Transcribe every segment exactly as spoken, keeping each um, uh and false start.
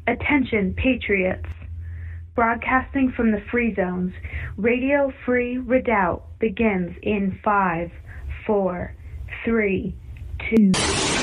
Attention, patriots. Broadcasting from the Free Zones, Radio Free Redoubt begins in five, four, three, two.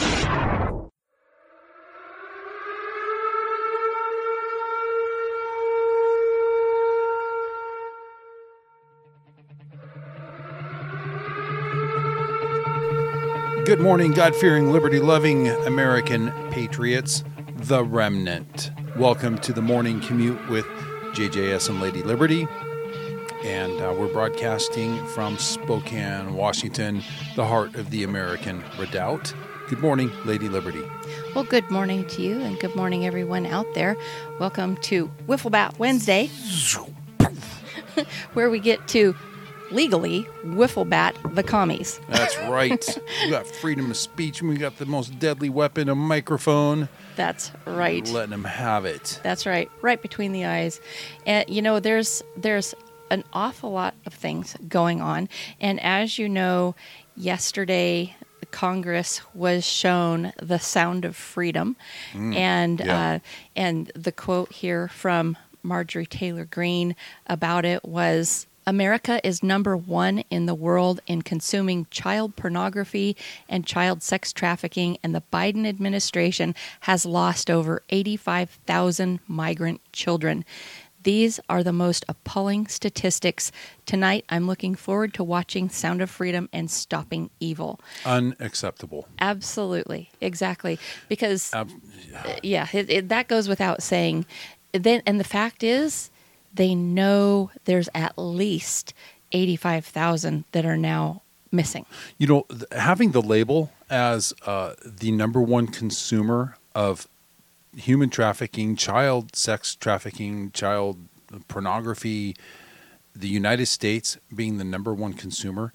Good morning, God-fearing, liberty-loving American patriots, the remnant. Welcome to the morning commute with J J S and Lady Liberty. And uh, we're broadcasting from Spokane, Washington, the heart of the American redoubt. Good morning, Lady Liberty. Well, good morning to you, and good morning, everyone out there. Welcome to Wiffle Bat Wednesday, where we get to legally wiffle bat the commies. That's right. We got freedom of speech, and we got the most deadly weapon, a microphone. That's right. Letting them have it. That's right. Right between the eyes. And, you know, there's there's an awful lot of things going on. And as you know, yesterday, Congress was shown the sound of freedom. Mm, and yeah. uh, and the quote here from Marjorie Taylor Greene about it was, America is number one in the world in consuming child pornography and child sex trafficking, and the Biden administration has lost over eighty-five thousand migrant children. These are the most appalling statistics. Tonight, I'm looking forward to watching Sound of Freedom and Stopping Evil. Unacceptable. Absolutely. Exactly. Because, Ab- yeah, it, it, that goes without saying. Then, and the fact is, they know there's at least eighty-five thousand that are now missing. You know, th- having the label as uh, the number one consumer of human trafficking, child sex trafficking, child pornography, the United States being the number one consumer,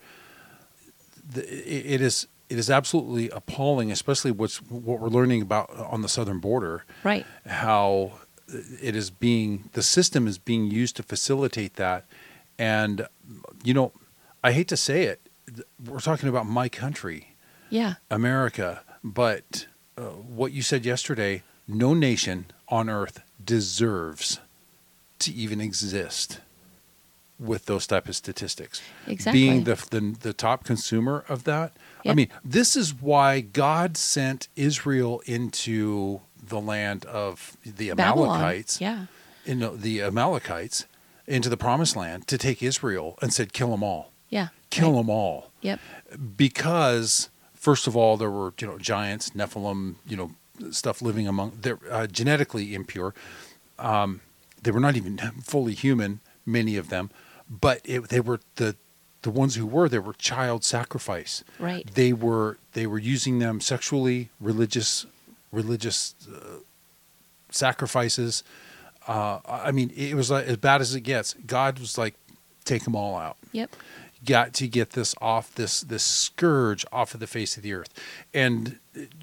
th- it is it is absolutely appalling, especially what's what we're learning about on the southern border. Right. How it is being, the system is being used to facilitate that. And, you know, I hate to say it, we're talking about my country, yeah, America. But uh, what you said yesterday, no nation on earth deserves to even exist with those type of statistics. Exactly. Being the the, the top consumer of that. Yep. I mean, this is why God sent Israel into the land of the Amalekites, Babylon. Yeah, you know, the Amalekites into the promised land to take Israel, and said, kill them all. Yeah. Kill right. them all. Yep. Because first of all, there were, you know, giants, Nephilim, you know, stuff living among, they're uh, genetically impure. Um, they were not even fully human, many of them, but it, they were the, the ones who were, they were child sacrifice. Right. They were, they were using them sexually, religious, religious uh, sacrifices. Uh, I mean, it was like, as bad as it gets. God was like, take them all out. Yep. Got to get this off, this this scourge off of the face of the earth. And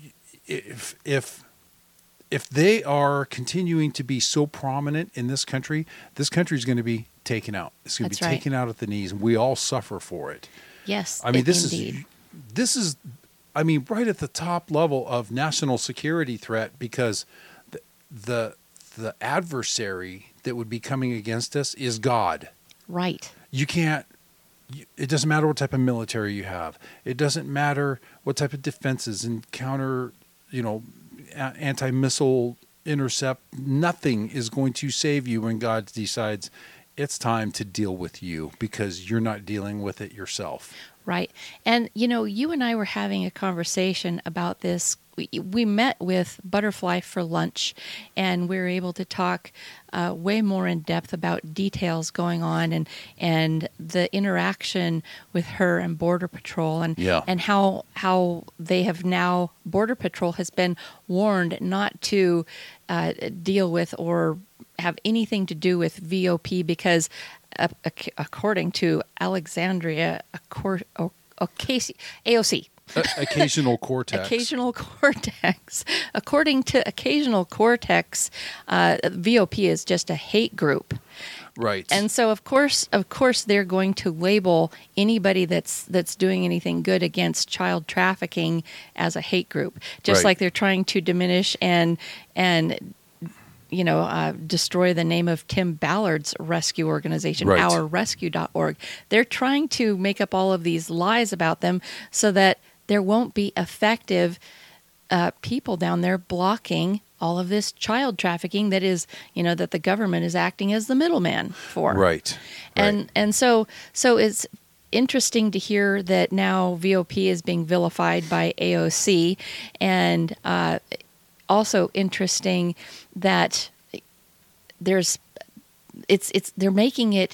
if if if they are continuing to be so prominent in this country, this country is going to be taken out. It's going to be right. taken out at the knees, and we all suffer for it. Yes. I mean, it, this indeed. is this is. I mean, right at the top level of national security threat, because the, the the adversary that would be coming against us is God. Right. You can't. You, it doesn't matter what type of military you have. It doesn't matter what type of defenses and counter, you know, a- anti-missile intercept. Nothing is going to save you when God decides it's time to deal with you, because you're not dealing with it yourself. Right. And, you know, you and I were having a conversation about this. We, we met with Butterfly for lunch, and we were able to talk uh, way more in depth about details going on and and the interaction with her and Border Patrol, and yeah. and how how they have now, Border Patrol has been warned not to uh, deal with or have anything to do with V O P, because uh, according to Alexandria Ocasio, A O C. Uh, occasional Cortex. Occasional Cortex. According to Occasional Cortex, uh, V O P is just a hate group. Right. And so, of course, of course, they're going to label anybody that's that's doing anything good against child trafficking as a hate group, just right. like they're trying to diminish and and you know, uh, destroy the name of Tim Ballard's rescue organization, Right. our rescue dot org. They're trying to make up all of these lies about them so that there won't be effective uh, people down there blocking all of this child trafficking that is, you know, that the government is acting as the middleman for. Right. And right. and so so it's interesting to hear that now V O P is being vilified by A O C, and uh, also interesting that there's it's it's they're making it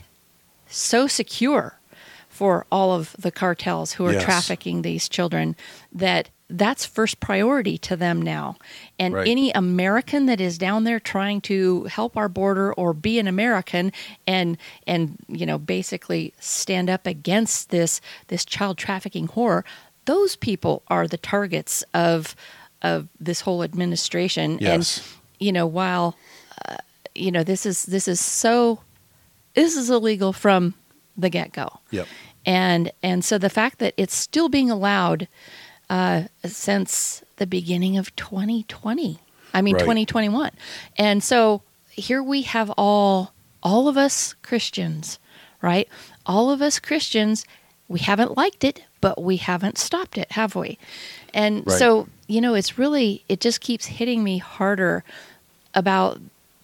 so secure for all of the cartels who are Yes. trafficking these children that that's first priority to them now. And Right. any American that is down there trying to help our border or be an American and and you know basically stand up against this this child trafficking horror, those people are the targets of of this whole administration. Yes. And you know while uh, you know this is this is so this is illegal from the get-go. Yep. And and so the fact that it's still being allowed uh, since the beginning of twenty twenty, I mean Right. twenty twenty-one, and so here we have all all of us Christians, right? All of us Christians, we haven't liked it, but we haven't stopped it, have we? And Right. so you know, it's really it just keeps hitting me harder about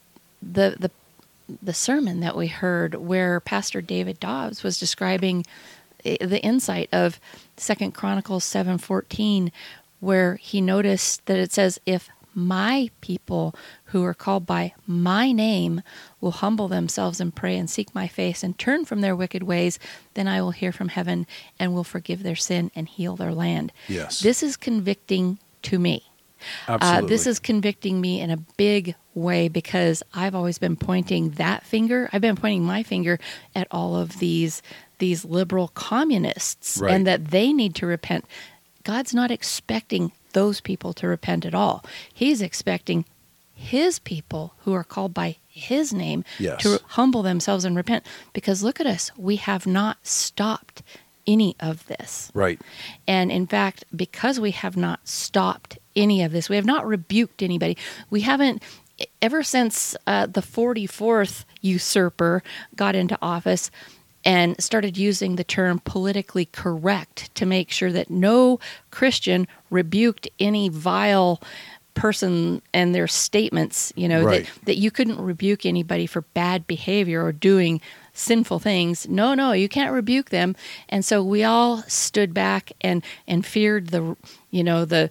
the the the sermon that we heard where Pastor David Dobbs was describing the insight of Second Chronicles seven fourteen, where he noticed that it says, if my people who are called by my name will humble themselves and pray and seek my face and turn from their wicked ways, then I will hear from heaven and will forgive their sin and heal their land. Yes. This is convicting to me. Absolutely. Uh, this is convicting me in a big way because I've always been pointing that finger. I've been pointing my finger at all of these these liberal communists Right. and that they need to repent. God's not expecting those people to repent at all. He's expecting his people who are called by his name Yes. to humble themselves and repent. Because look at us. We have not stopped any of this. Right. And in fact, because we have not stopped any of this, we have not rebuked anybody. We haven't, ever since uh, the forty-fourth usurper got into office and started using the term politically correct to make sure that no Christian rebuked any vile person and their statements, you know, Right. that, that you couldn't rebuke anybody for bad behavior or doing sinful things. No, no, you can't rebuke them. And so we all stood back and, and feared the, you know, the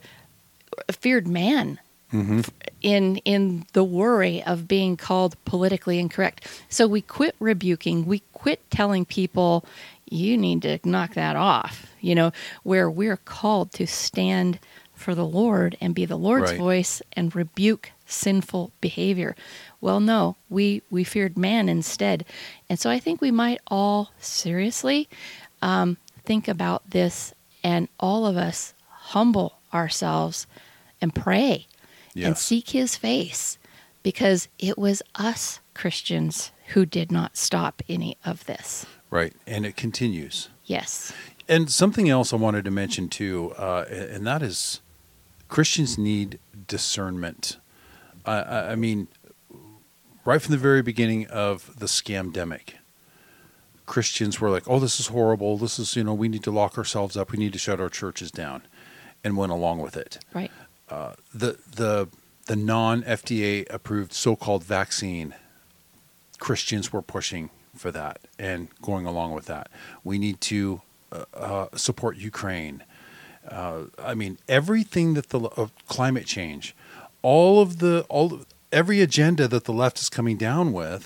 feared man Mm-hmm. in in the worry of being called politically incorrect. So we quit rebuking. We quit telling people, you need to knock that off, you know, where we're called to stand for the Lord and be the Lord's Right. voice and rebuke sinful behavior. Well, no, we, we feared man instead. And so I think we might all seriously um, think about this and all of us humble ourselves and pray and Yes. seek his face, because it was us Christians who did not stop any of this. Right. And it continues. Yes. And something else I wanted to mention too, uh, and that is Christians need discernment. I, I I mean, right from the very beginning of the scamdemic, Christians were like, oh, this is horrible. This is, you know, we need to lock ourselves up. We need to shut our churches down, and went along with it. Right. Uh, the the the non F D A approved so-called vaccine, Christians were pushing for that and going along with that. We need to uh, uh, support Ukraine. Uh, I mean, everything that the uh, climate change, all of the all every agenda that the left is coming down with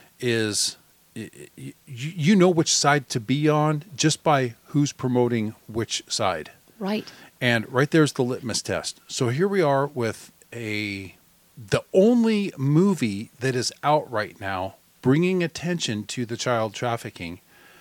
is y- y- you know which side to be on just by who's promoting which side. Right. And right there's the litmus test. So here we are with a the only movie that is out right now bringing attention to the child trafficking,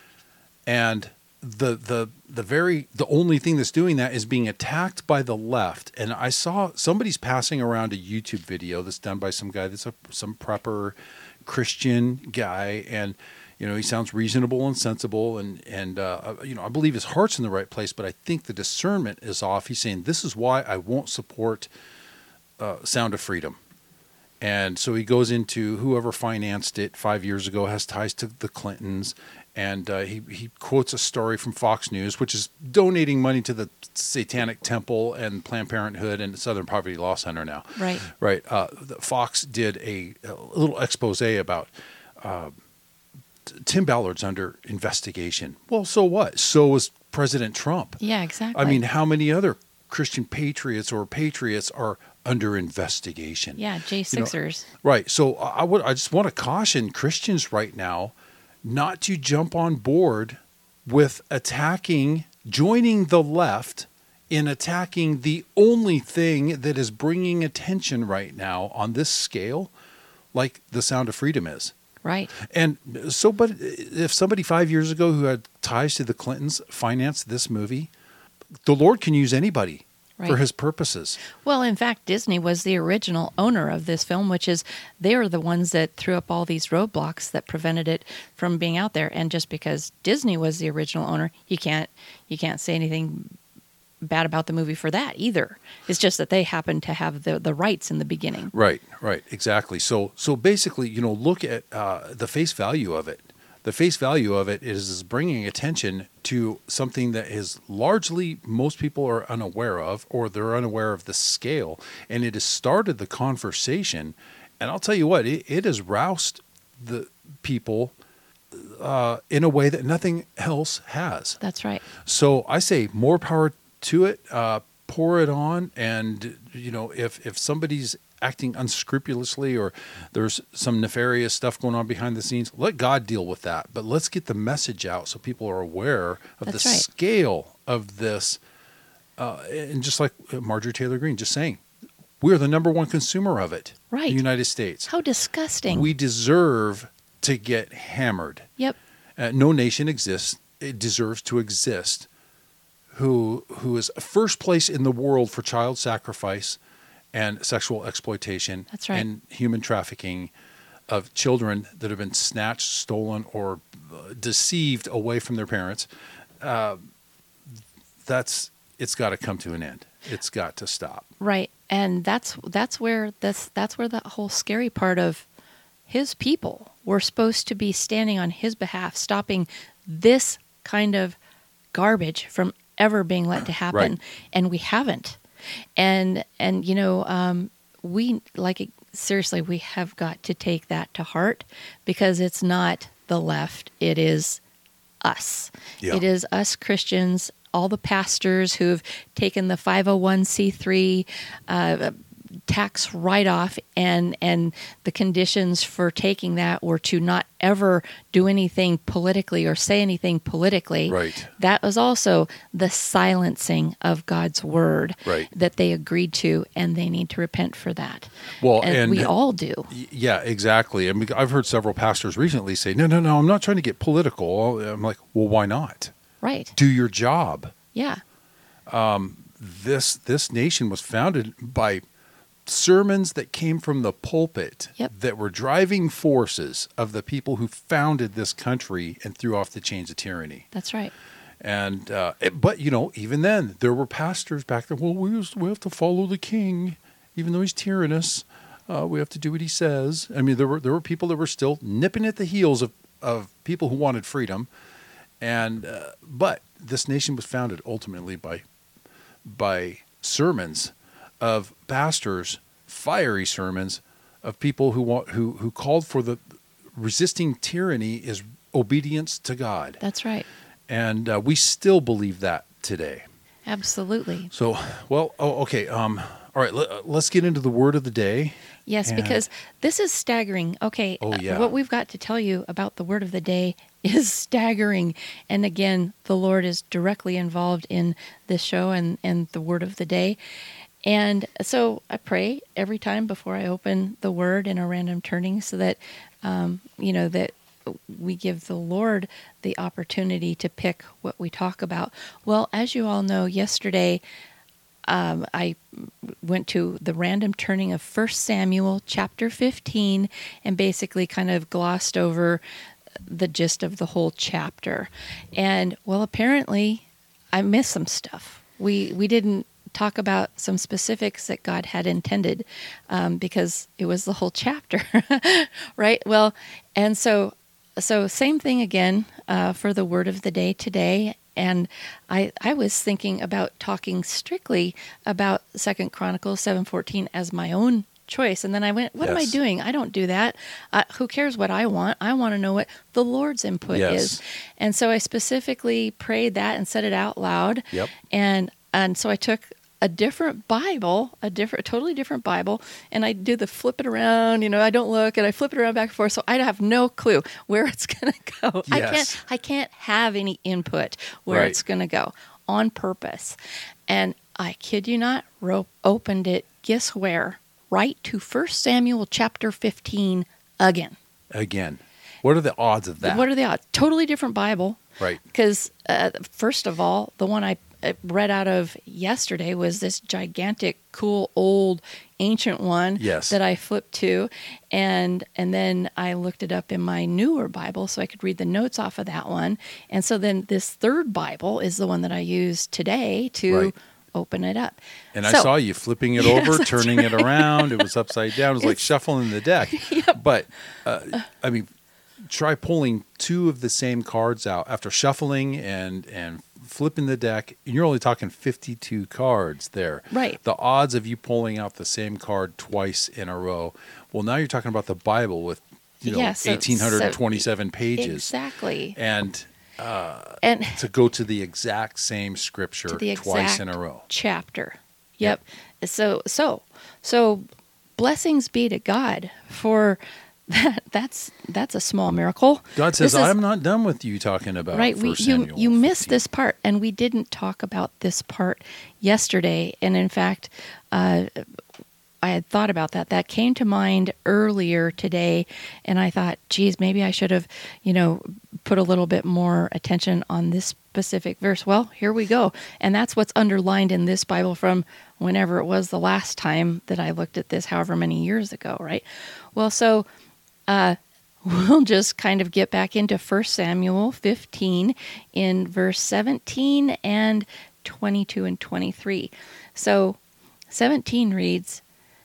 and the the the very the only thing that's doing that is being attacked by the left. And I saw somebody's passing around a YouTube video that's done by some guy that's a some prepper Christian guy, and you know, he sounds reasonable and sensible, and and uh, you know, I believe his heart's in the right place, but I think the discernment is off. He's saying, "This is why I won't support uh, Sound of Freedom," And so he goes into whoever financed it five years ago has ties to the Clintons. And uh, he, he quotes a story from Fox News, which is donating money to the Satanic Temple and Planned Parenthood and Southern Poverty Law Center now. Right. Right. Uh, Fox did a, a little expose about uh, Tim Ballard's under investigation. Well, so what? So was President Trump. Yeah, exactly. I mean, how many other Christian patriots or patriots are under investigation? Yeah, J Sixers. You know, right. So I would. I just want to caution Christians right now not to jump on board with attacking, joining the left in attacking the only thing that is bringing attention right now on this scale, like The Sound of Freedom is. Right. And so, but if somebody five years ago who had ties to the Clintons financed this movie, the Lord can use anybody right. for his purposes. Well, in fact, Disney was the original owner of this film, which is they are the ones that threw up all these roadblocks that prevented it from being out there. And just because Disney was the original owner, you can't you can't say anything bad about the movie for that either. It's just that they happen to have the, the rights in the beginning. Right, right, exactly. So so basically, you know, look at uh, the face value of it. The face value of it is, is bringing attention to something that is largely most people are unaware of, or they're unaware of the scale. And it has started the conversation. And I'll tell you what, it, it has roused the people uh, in a way that nothing else has. That's right. So I say more power to it, uh, pour it on, and you know, if if somebody's acting unscrupulously or there's some nefarious stuff going on behind the scenes, let God deal with that. But let's get the message out so people are aware of That's the right. scale of this. Uh, and just like Marjorie Taylor Greene just saying, we're the number one consumer of it Right. in the United States. How disgusting. We deserve to get hammered. Yep. Uh, no nation exists. It deserves to exist. Who who is first place in the world for child sacrifice and sexual exploitation That's right. and human trafficking of children that have been snatched, stolen, or uh, deceived away from their parents. Uh, that's it's got to come to an end. It's got to stop. Right. And that's that's where this that's where the whole scary part of his people were supposed to be standing on his behalf, stopping this kind of garbage from ever being let to happen. Right. And we haven't. And and you know, um, we like seriously, we have got to take that to heart, because it's not the left, it is us. Yeah. It is us Christians, all the pastors who've taken the five oh one c three uh, tax write-off, and and the conditions for taking that were to not ever do anything politically or say anything politically. Right. That was also the silencing of God's word Right. that they agreed to, and they need to repent for that. Well, and, and we all do. Y- Yeah, exactly. I mean, I've heard several pastors recently say, "No, no, no, I'm not trying to get political." I'm like, "Well, why not? Right. Do your job." Yeah. This this nation was founded by sermons that came from the pulpit Yep. that were driving forces of the people who founded this country and threw off the chains of tyranny. That's right. And uh, it- but you know, even then, there were pastors back there. Well, we just, we have to follow the king, even though he's tyrannous. Uh, we have to do what he says. I mean, there were there were people that were still nipping at the heels of, of people who wanted freedom, and uh, but this nation was founded ultimately by by sermons of pastors, fiery sermons of people who want who who called for the resisting tyranny is obedience to God. That's right. And uh, we still believe that today. Absolutely. So, well, oh, okay. Um, all right, let, let's get into the word of the day. Yes, And- because this is staggering. Okay, Oh, uh, yeah. what we've got to tell you about the word of the day is staggering. And again, the Lord is directly involved in this show and, and the word of the day. And so I pray every time before I open the word in a random turning, so that, um, you know, that we give the Lord the opportunity to pick what we talk about. Well, as you all know, yesterday um, I went to the random turning of First Samuel chapter fifteen and basically kind of glossed over the gist of the whole chapter. And well, apparently I missed some stuff. We we didn't talk about some specifics that God had intended, um, because it was the whole chapter, right? Well, and so, so same thing again uh, for the word of the day today. And I, I was thinking about talking strictly about Second Chronicles seven fourteen as my own choice. And then I went, what am I Yes. doing? I don't do that. Uh, who cares what I want? I want to know what the Lord's input Yes. is. And so I specifically prayed that and said it out loud. Yep. And and so I took a different Bible, a different, totally different Bible, and I do the flip it around. You know, I don't look, and I flip it around back and forth, so I have no clue where it's going to go. I Yes. can't, I can't have any input where Right. it's going to go on purpose. And I kid you not, ro- opened it. Guess where? Right to First Samuel chapter fifteen again. Again, what are the odds of that? What are the odds? Totally different Bible. Right. Because, uh, first of all, the one I uh, read out of yesterday was this gigantic, cool, old, ancient one Yes. that I flipped to. And and then I looked it up in my newer Bible so I could read the notes off of that one. And so then this third Bible is the one that I use today to Right. open it up. And I So- saw you flipping it Yes, over, that's turning it around. It was upside down. It was like It's- shuffling the deck. But, uh, I mean, try pulling two of the same cards out after shuffling and, and flipping the deck. And you're only talking fifty-two cards there. Right. The odds of you pulling out the same card twice in a row. Well, now you're talking about the Bible with, you know, Yeah, so- one thousand eight hundred twenty-seven pages. Exactly. And And to go to the exact same scripture to the twice exact in a row. chapter. Yep. So so so blessings be to God for that. That's that's a small miracle. God says, This is- I'm not done with you talking about right. We, First you Samuel you missed fifteen. this part, and we didn't talk about this part yesterday. And in fact, uh, I had thought about that. That came to mind earlier today, and I thought, geez, maybe I should have, you know, put a little bit more attention on this specific verse. Well, here we go. And that's what's underlined in this Bible from whenever it was the last time that I looked at this, however many years ago, right? Well, so uh, we'll just kind of get back into First Samuel fifteen in verse seventeen and twenty-two and twenty-three. So seventeen reads,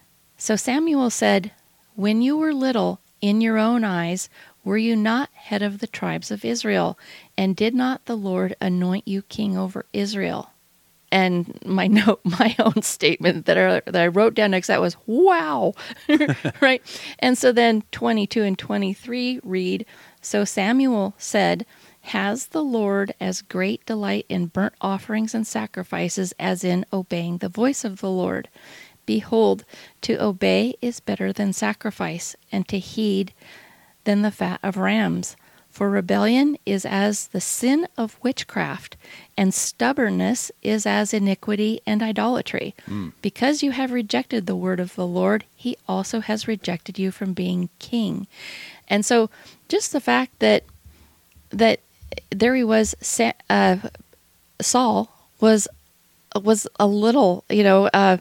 So Samuel said, When you were little in your own eyes, were you not head of the tribes of Israel? And did not the Lord anoint you king over Israel? And my note, my own statement that I, that I wrote down next to that was, wow, right? And so then twenty-two and twenty-three read, So Samuel said, Has the Lord as great delight in burnt offerings and sacrifices as in obeying the voice of the Lord? Behold, to obey is better than sacrifice, and to heed than the fat of rams. For rebellion is as the sin of witchcraft, and stubbornness is as iniquity and idolatry. Mm. Because you have rejected the word of the Lord, he also has rejected you from being king. And so just the fact that that there he was, Sa- uh, Saul was was a little, you know, uh,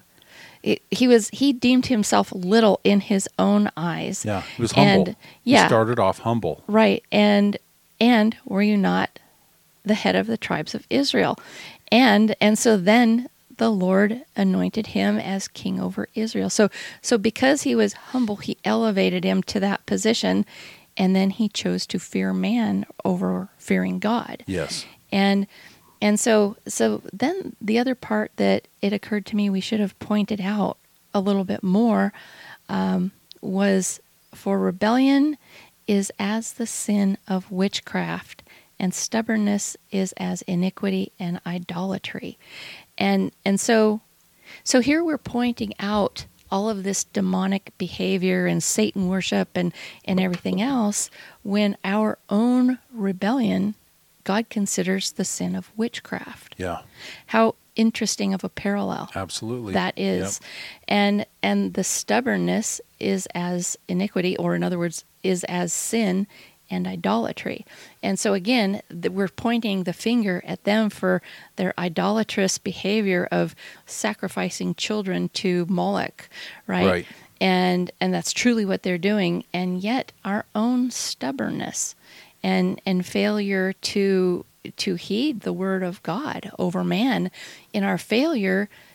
he was he deemed himself little in his own eyes. Yeah, he was humble. And, yeah. He started off humble. Right. And and were you not the head of the tribes of Israel? And and so then the Lord anointed him as king over Israel. So so because he was humble, he elevated him to that position, and then he chose to fear man over fearing God. Yes. And and so so then the other part that it occurred to me we should have pointed out a little bit more um, was for rebellion is as the sin of witchcraft, and stubbornness is as iniquity and idolatry. And and so so here we're pointing out all of this demonic behavior and Satan worship and, and everything else when our own rebellion God considers the sin of witchcraft. Yeah. How interesting of a parallel Absolutely. that is. Yep. And and the stubbornness is as iniquity, or in other words, is as sin and idolatry. And so again, th- we're pointing the finger at them for their idolatrous behavior of sacrificing children to Moloch, right? Right. And and that's truly what they're doing. And yet our own stubbornness and and failure to to heed the word of God over man, in our failure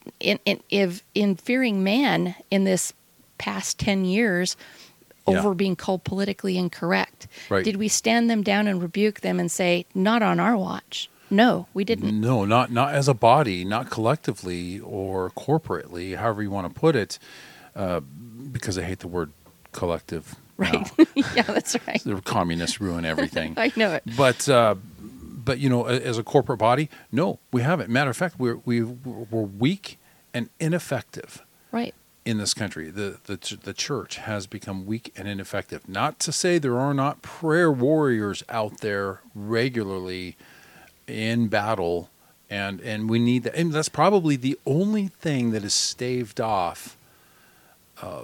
in in if in fearing man in this past ten years over Yeah. being called politically incorrect. Right. Did we stand them down and rebuke them and say, not on our watch? No, we didn't. No, not not as a body, not collectively or corporately, however you want to put it, uh, because I hate the word collective. Right. now. Yeah, that's right. The communists ruin everything. I know it. But uh, but you know, a- as a corporate body, no, we haven't. Matter of fact, we're we we're weak and ineffective Right. in this country. The the ch- the church has become weak and ineffective. Not to say there are not prayer warriors out there regularly in battle, and and we need that. And that's probably the only thing that has staved off uh,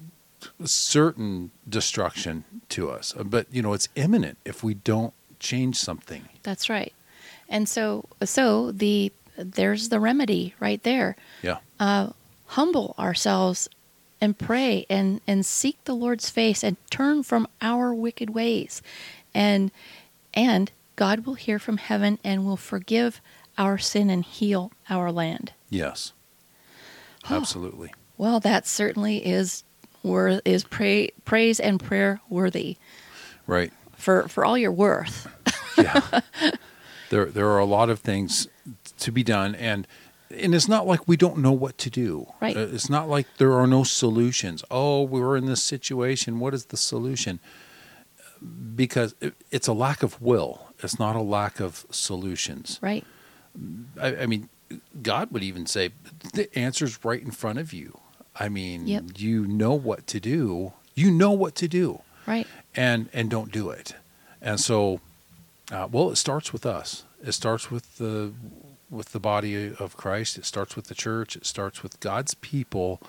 certain destruction to us. But you know, it's imminent if we don't change something. That's right. And so so the there's the remedy right there. Yeah. Uh, humble ourselves and pray and, and seek the Lord's face and turn from our wicked ways. And and God will hear from heaven and will forgive our sin and heal our land. Yes. Oh. Absolutely. Well, that certainly is wor- is pray, praise and prayer worthy Right. for, for all your worth. Yeah. there there are a lot of things to be done, and and it's not like we don't know what to do. Right. Uh, It's not like there are no solutions. Oh, we're in this situation. What is the solution? Because it, it's a lack of will. It's not a lack of solutions. Right. I, I mean, God would even say the answer's right in front of you. I mean, Yep. you know what to do. You know what to do, Right. and and don't do it. And so, uh, well, it starts with us. It starts with the with the body of Christ. It starts with the church. It starts with God's people.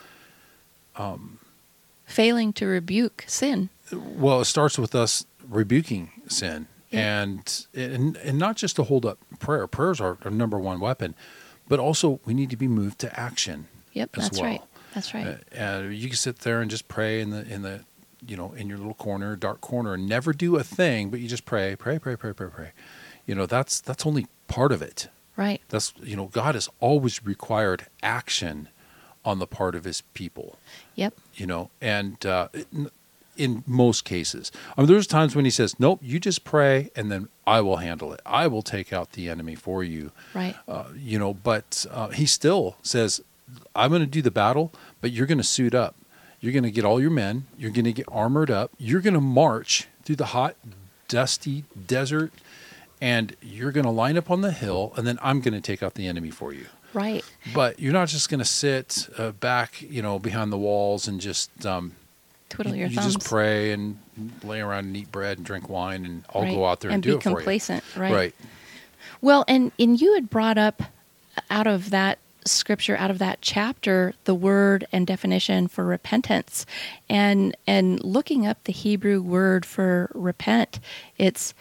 Failing to rebuke sin. Well, it starts with us rebuking sin, Yeah. and, and and not just to hold up prayer. Prayers are our number one weapon, but also we need to be moved to action. Yep, as that's well. right. That's right. Uh, uh, you can sit there and just pray in the in the you know in your little corner, dark corner, and never do a thing, but you just pray, pray, pray, pray, pray, pray. You know, that's that's only part of it. Right. That's you know, God has always required action on the part of His people. Yep. You know, and uh, in, in most cases, I mean, there's times when He says, "Nope, you just pray, and then I will handle it. I will take out the enemy for you." Right. Uh, you know, but uh, He still says, I'm going to do the battle, but you're going to suit up. You're going to get all your men. You're going to get armored up. You're going to march through the hot, dusty desert, and you're going to line up on the hill, and then I'm going to take out the enemy for you. Right. But you're not just going to sit uh, back, you know, behind the walls and just um, Twiddle you, your you thumbs. just pray and lay around and eat bread and drink wine, and I'll Right. go out there and, and do be it for you. complacent. Right. Right. Well, and, and you had brought up out of that scripture, out of that chapter, the word and definition for repentance. And and looking up the Hebrew word for repent, it's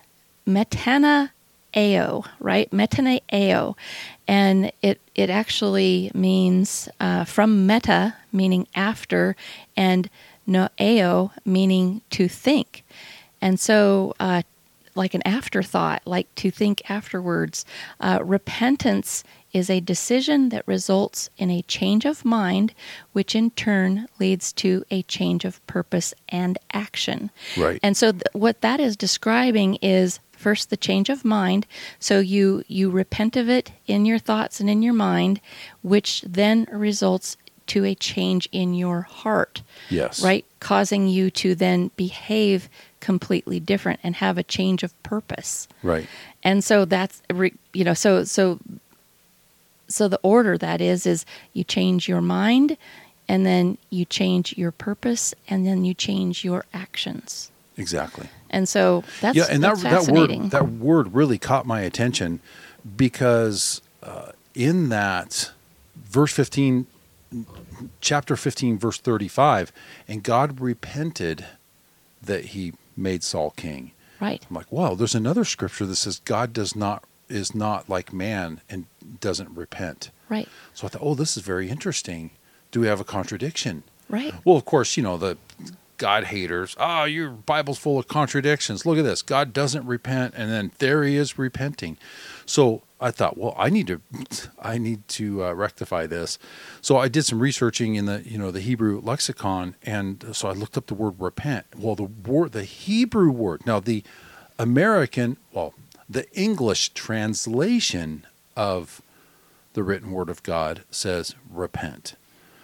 metanaeo, right? Metanaeo. And it, it actually means uh, from meta, meaning after, and noeo, meaning to think. And so, uh, like an afterthought, like to think afterwards. Uh, repentance is a decision that results in a change of mind, which in turn leads to a change of purpose and action. Right. And so th- what that is describing is first the change of mind. So you you repent of it in your thoughts and in your mind, which then results to a change in your heart. Yes. Right? Causing you to then behave completely different and have a change of purpose. Right. And so that's re- you know so so so the order that is is you change your mind, and then you change your purpose, and then you change your actions. Exactly. And so that's yeah, and that that's that fascinating. word that word really caught my attention because uh, in that verse fifteen, chapter fifteen, verse thirty-five, and God repented that He made Saul king. Right. I'm like, wow, there's another scripture that says God does not is not like man and doesn't repent. Right. So I thought, oh, this is very interesting. Do we have a contradiction? Right. Well, of course, you know, the God haters, oh, your Bible's full of contradictions. Look at this. God doesn't repent, and then there He is repenting. So I thought, well, I need to, I need to uh, rectify this. So I did some researching in the, you know, the Hebrew lexicon, and so I looked up the word repent. Well, the word, the Hebrew word. Now, the American, well, the English translation of the written word of God says repent.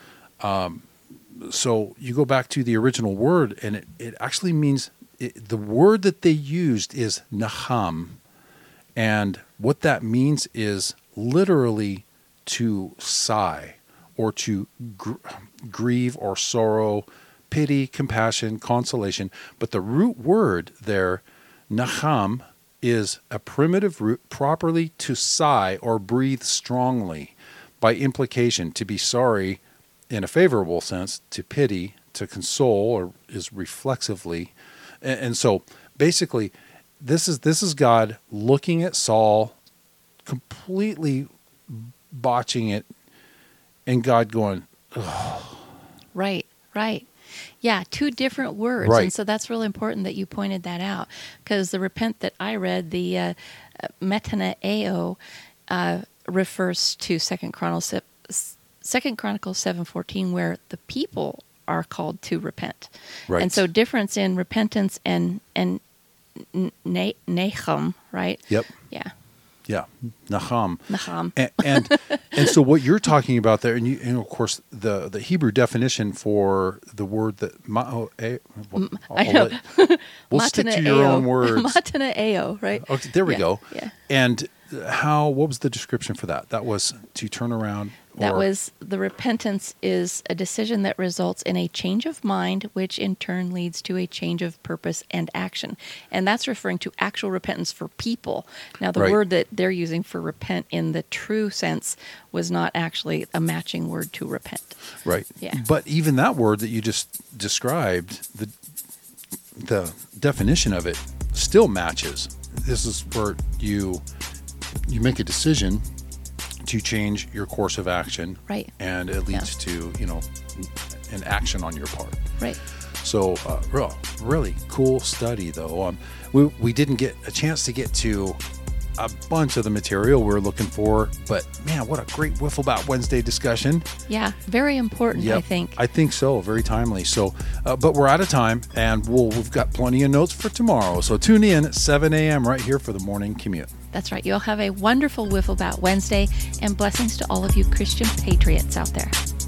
Um, so you go back to the original word, and it, it actually means it, the word that they used is naham. And what that means is literally to sigh or to gr- grieve or sorrow, pity, compassion, consolation. But the root word there, naham, is a primitive root properly to sigh or breathe strongly. By implication, to be sorry in a favorable sense, to pity, to console, or is reflexively. And, and so basically, This is this is God looking at Saul, completely botching it, and God going, ugh. Right, right. Yeah, two different words. Right. And so that's really important that you pointed that out, because the repent that I read, the uh, metanoeo, uh, refers to Second Chronicles, Second Chronicles seven fourteen, where the people are called to repent. Right. And so difference in repentance and and Na- Nahum, right? Yep. Yeah. Yeah, Naham. Naham. And, and and so what you're talking about there, and, you, and of course the, the Hebrew definition for the word that ma'o, eh, well, I know. let, we'll stick to your own words. Matanaeo, right? Okay, there we Yeah, go. yeah. And how? What was the description for that? That was to turn around. That or, was the repentance is a decision that results in a change of mind, which in turn leads to a change of purpose and action. And that's referring to actual repentance for people. Now, the Right. word that they're using for repent in the true sense was not actually a matching word to repent. right. Yeah. But even that word that you just described, the the definition of it still matches. This is where you you make a decision to change your course of action, Right. and it leads to, you know, an action on your part. Right. So, uh, real, really cool study, though. Um, we we didn't get a chance to get to a bunch of the material we we're looking for, but man, what a great Wiffle Bat Wednesday discussion. Yeah. Very important, Yep, I think. I think so. Very timely. So, uh, but we're out of time, and we'll we've got plenty of notes for tomorrow. So tune in at seven a.m. right here for the morning commute. That's right. You'll have a wonderful Wiffle Bat Wednesday, and blessings to all of you Christian patriots out there.